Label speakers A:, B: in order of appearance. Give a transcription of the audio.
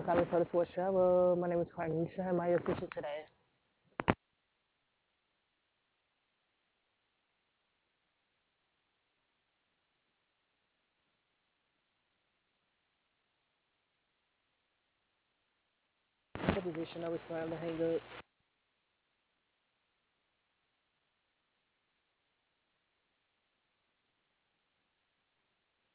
A: Calling for the Sports Travel. My name is Carnisha. How am I assist today? The position I was trying to hang up.